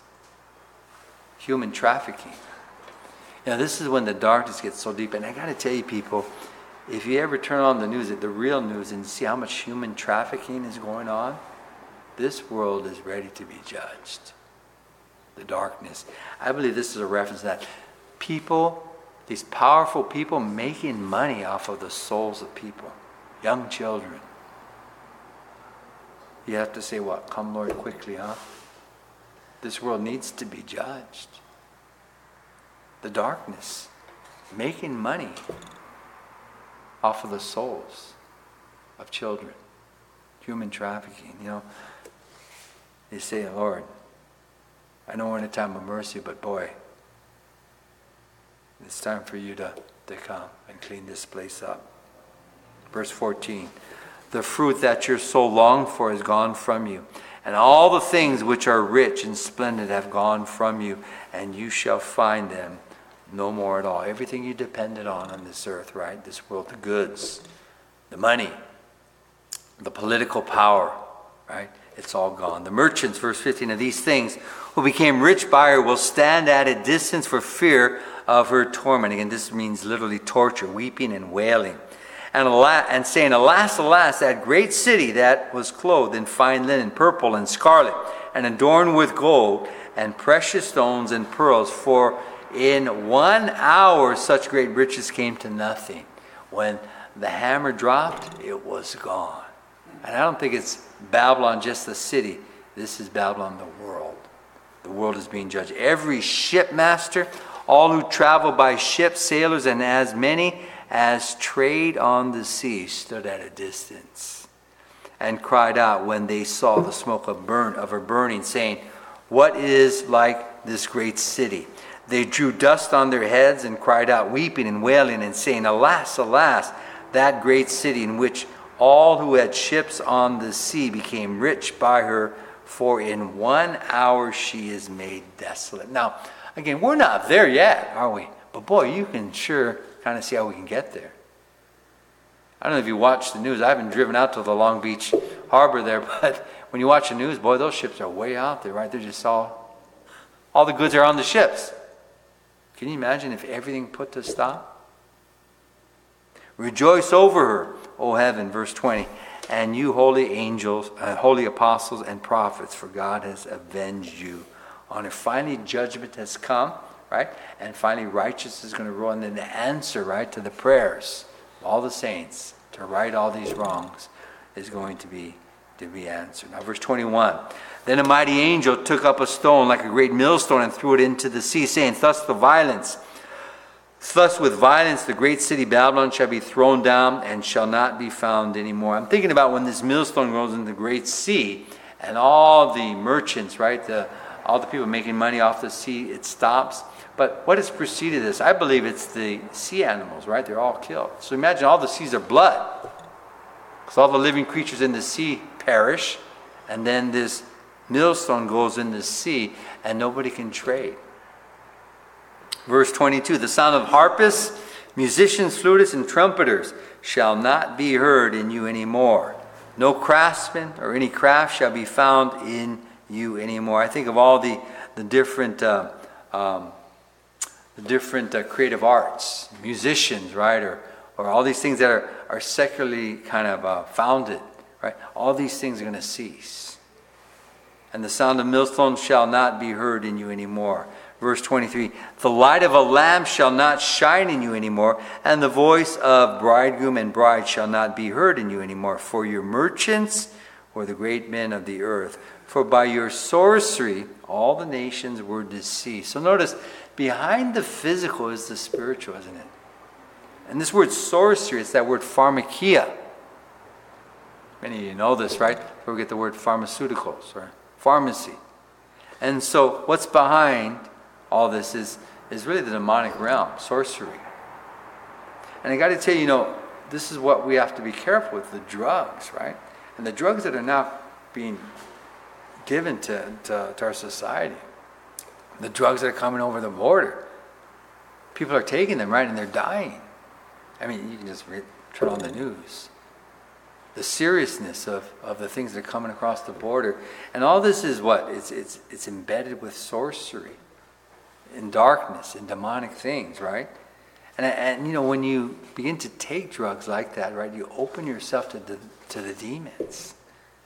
Human trafficking. You know, this is when the darkness gets so deep. And I got to tell you, people, if you ever turn on the news, the real news, and see how much human trafficking is going on, this world is ready to be judged. The darkness. I believe this is a reference to that. People, these powerful people making money off of the souls of people. Young children. You have to say, what? Come, Lord, quickly, huh? This world needs to be judged. The darkness. Making money off of the souls of children. Human trafficking, you know. They say, Lord, I know we're in a time of mercy, but boy, it's time for you to, to come and clean this place up. Verse fourteen, the fruit that your soul longed for is gone from you, and all the things which are rich and splendid have gone from you, and you shall find them no more at all. Everything you depended on on this earth, right? This world, the goods, the money, the political power, right? It's all gone. The merchants, verse fifteen, of these things who became rich by her will stand at a distance for fear of her torment. Again, this means literally torture, weeping and wailing. And, alas, and saying, alas, alas, that great city that was clothed in fine linen, purple and scarlet, and adorned with gold and precious stones and pearls, for in one hour such great riches came to nothing. When the hammer dropped, it was gone. And I don't think it's Babylon, just the city. This is Babylon, the world. The world is being judged. Every shipmaster, all who travel by ship, sailors, and as many as trade on the sea, stood at a distance and cried out when they saw the smoke of burn of her burning, saying, what is like this great city? They drew dust on their heads and cried out, weeping and wailing and saying, alas, alas, that great city in which all who had ships on the sea became rich by her, for in one hour she is made desolate. Now, again, we're not there yet, are we? But boy, you can sure kind of see how we can get there. I don't know if you watch the news. I haven't driven out to the Long Beach harbor there, but when you watch the news, boy, those ships are way out there, right? They're just all, all the goods are on the ships. Can you imagine if everything put to stop? Rejoice over her, O heaven, verse twenty, and you holy angels, uh, holy apostles and prophets, for God has avenged you on her. Finally, judgment has come, right? And finally, righteousness is going to rule, and then the answer, right, to the prayers of all the saints to right all these wrongs is going to be to be answered. Now, verse twenty-one. Then a mighty angel took up a stone like a great millstone and threw it into the sea, saying, Thus the violence, thus with violence the great city Babylon shall be thrown down and shall not be found anymore. I'm thinking about when this millstone goes into the great sea and all the merchants, right, the all the people making money off the sea, it stops. But what has preceded this? I believe it's the sea animals, right? They're all killed. So imagine all the seas are blood. Because all the living creatures in the sea perish. And then this millstone goes in the sea and nobody can trade. Verse twenty-two, the sound of harpists, musicians, flutists, and trumpeters shall not be heard in you anymore. No craftsman or any craft shall be found in you anymore. I think of all the, the different... Uh, um, the different uh, creative arts, musicians, right, or or all these things that are, are secularly kind of uh, founded, right? All these things are going to cease. And the sound of millstones shall not be heard in you anymore. Verse twenty-three, the light of a lamp shall not shine in you anymore, and the voice of bridegroom and bride shall not be heard in you anymore. For your merchants were the great men of the earth. For by your sorcery all the nations were deceived. So notice, behind the physical is the spiritual, isn't it? And this word sorcery, it's that word pharmakia. Many of you know this, right? Where we get the word pharmaceuticals, or pharmacy. And so what's behind all this is, is really the demonic realm, sorcery. And I got to tell you, you know, this is what we have to be careful with, the drugs, right? And the drugs that are now being given to, to, to our society. The drugs that are coming over the border. People are taking them, right, and they're dying. I mean, you can just read, turn on the news. The seriousness of, of the things that are coming across the border. And all this is what? It's, it's, it's embedded with sorcery, in darkness, in demonic things, right? And, and, you know, when you begin to take drugs like that, right, you open yourself to the, to the demons.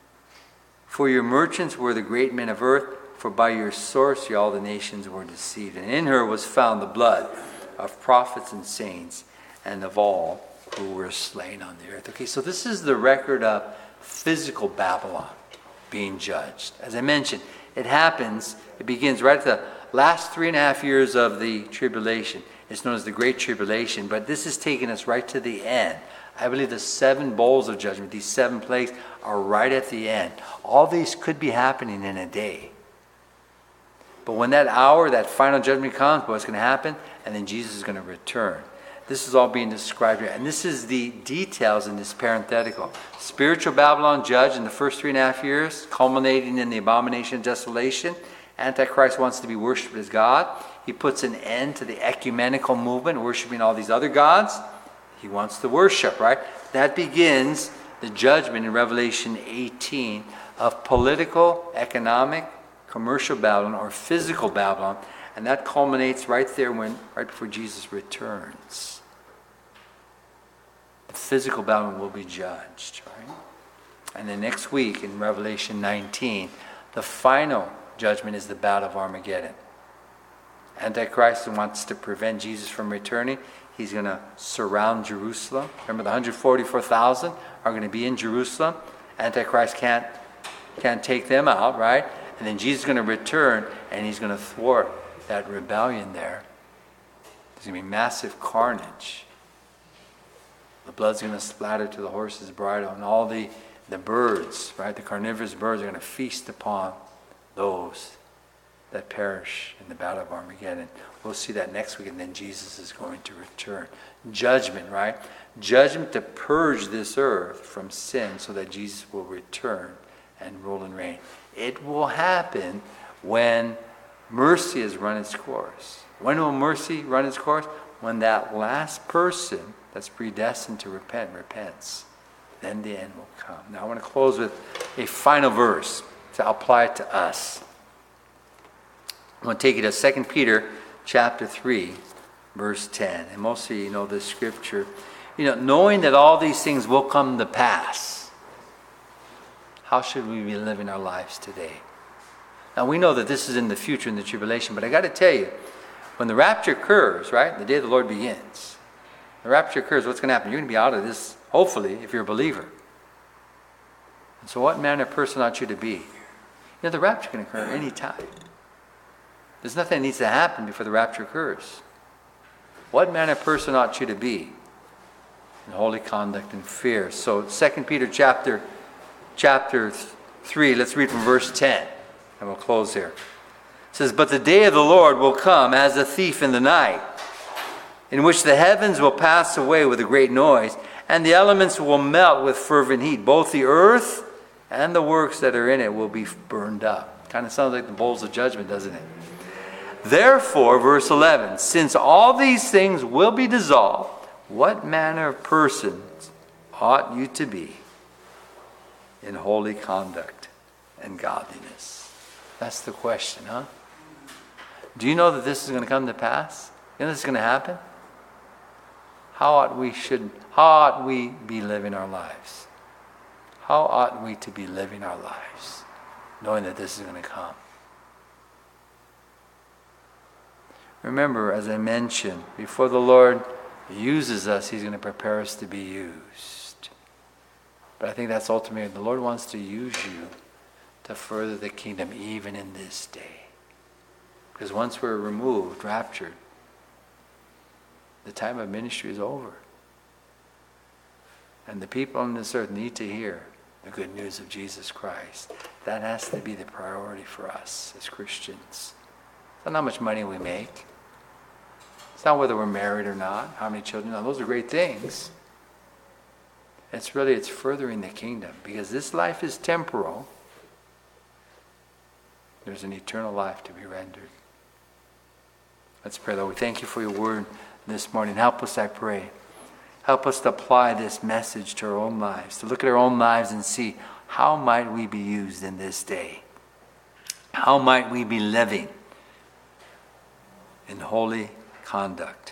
For your merchants were the great men of earth, for by your sorcery all the nations were deceived. And in her was found the blood of prophets and saints, and of all who were slain on the earth. Okay, so this is the record of physical Babylon being judged. As I mentioned, it happens, it begins right at the last three and a half years of the tribulation. It's known as the Great Tribulation, but this is taking us right to the end. I believe the seven bowls of judgment, these seven plagues, are right at the end. All these could be happening in a day. But when that hour, that final judgment comes, what's going to happen? And then Jesus is going to return. This is all being described here. And this is the details in this parenthetical. Spiritual Babylon judged in the first three and a half years, culminating in the abomination of desolation. Antichrist wants to be worshipped as God. He puts an end to the ecumenical movement, worshiping all these other gods. He wants to worship, right? That begins the judgment in Revelation eighteen of political, economic, commercial Babylon, or physical Babylon. And that culminates right there when, right before Jesus returns. The physical Babylon will be judged, right? And then next week in Revelation nineteen, the final judgment is the battle of Armageddon. Antichrist wants to prevent Jesus from returning. He's going to surround Jerusalem. Remember, the one hundred forty-four thousand are going to be in Jerusalem. Antichrist can't, can't take them out, right? And then Jesus is going to return, and he's going to thwart that rebellion there. There's going to be massive carnage. The blood's going to splatter to the horse's bridle, and all the, the birds, right, the carnivorous birds are going to feast upon those that perish in the battle of Armageddon. We'll see that next week, and then Jesus is going to return. Judgment, right? Judgment to purge this earth from sin so that Jesus will return and rule and reign. It will happen when mercy has run its course. When will mercy run its course? When that last person that's predestined to repent repents. Then the end will come. Now I want to close with a final verse to apply it to us. I want to take you to Second Peter chapter three, verse ten. And most of you know this scripture. You know, knowing that all these things will come to pass, how should we be living our lives today? Now we know that this is in the future, in the tribulation, but I got to tell you, when the rapture occurs, right, the day of the Lord begins, the rapture occurs, what's going to happen? You're going to be out of this, hopefully, if you're a believer. And so what manner of person ought you to be? You know, the rapture can occur any time. There's nothing that needs to happen before the rapture occurs. What manner of person ought you to be? In holy conduct and fear. So Second Peter chapter, chapter three, let's read from verse ten. And we'll close here. It says, "But the day of the Lord will come as a thief in the night, in which the heavens will pass away with a great noise, and the elements will melt with fervent heat. Both the earth and the works that are in it will be burned up." Kind of sounds like the bowls of judgment, doesn't it? "Therefore," verse eleven, "since all these things will be dissolved, what manner of persons ought you to be in holy conduct and godliness?" That's the question, huh? Do you know that this is going to come to pass? You know this is going to happen? How ought we should, how ought we be living our lives? How ought we to be living our lives, knowing that this is going to come? Remember, as I mentioned, before the Lord uses us, He's going to prepare us to be used. But I think that's ultimately, the Lord wants to use you to further the kingdom even in this day. Because once we're removed, raptured, the time of ministry is over. And the people on this earth need to hear the good news of Jesus Christ. That has to be the priority for us as Christians. It's not how much money we make. It's not whether we're married or not, how many children. No, those are great things. It's really, it's furthering the kingdom. Because this life is temporal. There's an eternal life to be rendered. Let's pray, Lord. We thank you for your word this morning. Help us, I pray. Help us to apply this message to our own lives, to look at our own lives and see how might we be used in this day. How might we be living in holy conduct.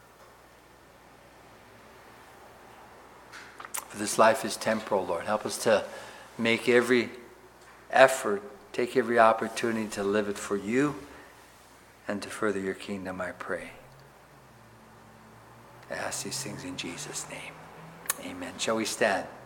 For this life is temporal, Lord. Help us to make every effort, take every opportunity to live it for you and to further your kingdom, I pray. I ask these things in Jesus' name. Amen. Shall we stand?